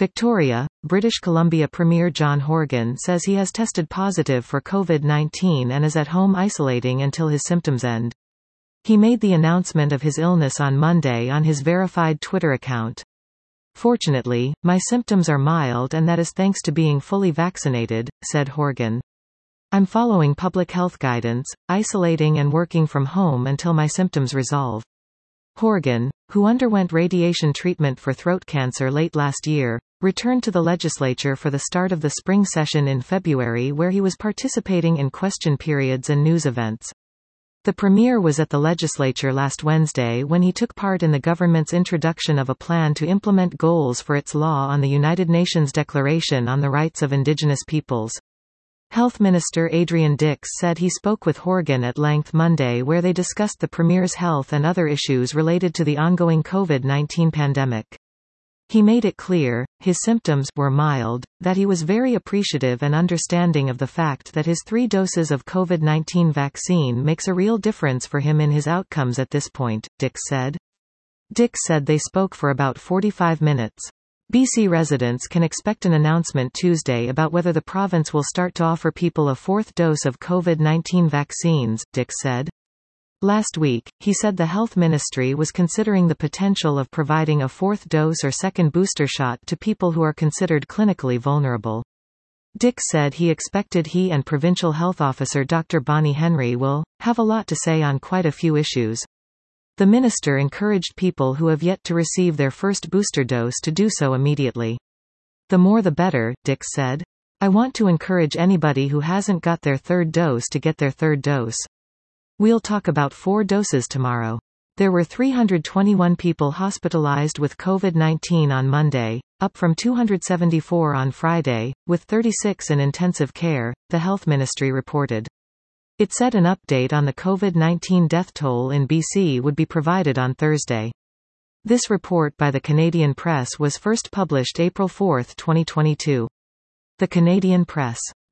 Victoria, British Columbia Premier John Horgan says he has tested positive for COVID-19 and is at home isolating until his symptoms end. He made the announcement of his illness on Monday on his verified Twitter account. "Fortunately, my symptoms are mild and that is thanks to being fully vaccinated," said Horgan. "I'm following public health guidance, isolating and working from home until my symptoms resolve." Horgan, who underwent radiation treatment for throat cancer late last year, returned to the legislature for the start of the spring session in February, where he was participating in question periods and news events. The Premier was at the legislature last Wednesday when he took part in the government's introduction of a plan to implement goals for its law on the United Nations Declaration on the Rights of Indigenous Peoples. Health Minister Adrian Dix said he spoke with Horgan at length Monday, where they discussed the Premier's health and other issues related to the ongoing COVID-19 pandemic. He made it clear, his symptoms were mild, that he was very appreciative and understanding of the fact that his 3 doses of COVID-19 vaccine makes a real difference for him in his outcomes at this point, Dix said. Dix said they spoke for about 45 minutes. BC residents can expect an announcement Tuesday about whether the province will start to offer people a 4th dose of COVID-19 vaccines, Dix said. Last week, he said the Health Ministry was considering the potential of providing a 4th dose or second booster shot to people who are considered clinically vulnerable. Dix said he expected he and Provincial Health Officer Dr. Bonnie Henry will have a lot to say on quite a few issues. The minister encouraged people who have yet to receive their first booster dose to do so immediately. "The more the better," Dix said. "I want to encourage anybody who hasn't got their 3rd dose to get their 3rd dose. We'll talk about 4 doses tomorrow." There were 321 people hospitalized with COVID-19 on Monday, up from 274 on Friday, with 36 in intensive care, the Health Ministry reported. It said an update on the COVID-19 death toll in BC would be provided on Thursday. This report by the Canadian Press was first published April 4, 2022. The Canadian Press